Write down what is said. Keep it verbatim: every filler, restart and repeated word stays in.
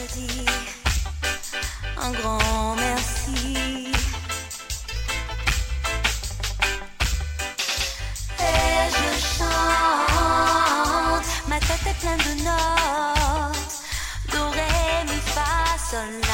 dis un grand merci. Et je chante, ma tête est pleine de notes, do, ré, mi, fa, sol,